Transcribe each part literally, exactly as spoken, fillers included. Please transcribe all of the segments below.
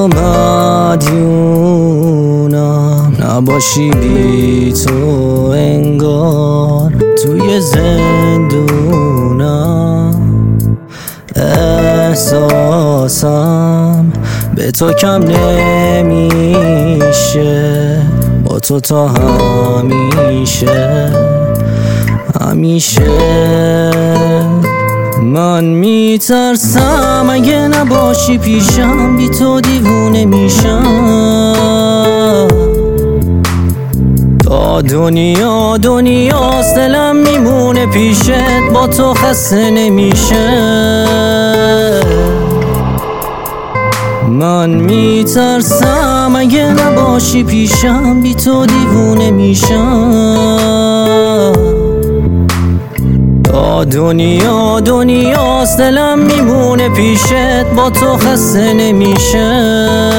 تو مدیونم، نباشی بی تو انگار توی زندونم. احساسم به تو کم نمیشه، با تو تا همیشه همیشه. من میترسم اگه نباشی پیشم، بی تو دیوونه میشم. تا دنیا دنیاست دلم میمونه پیشت، با تو خسته نمیشه. من میترسم اگه نباشی پیشم، بی تو دیوونه میشم. تا دنیا دنیاست دلم میمونه پیشت، با تو خسته نمیشه.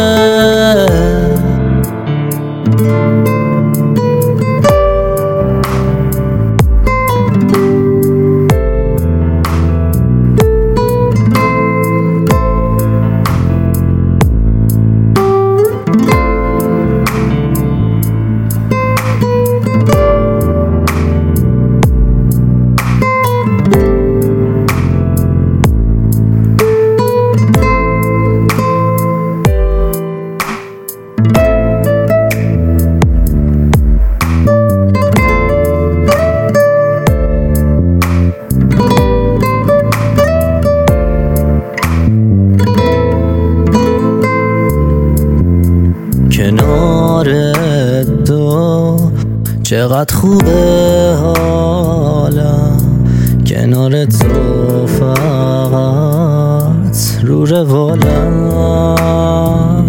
کنارت تو چقدر خوبه حالم، کنار تو فقط رو روالم.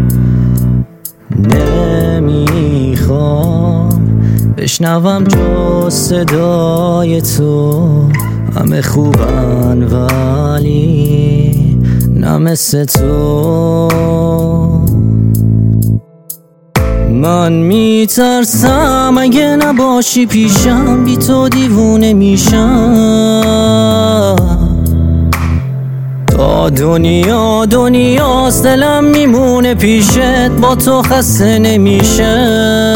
نمیخوام بشنوم جز صدای تو، همه خوبن ولی نه مثل تو. من میترسم اگه نباشی پیشم، بی تو دیوونه میشم. تا دنیا دنیاست دلم میمونه پیشت، با تو خسته نمیشه.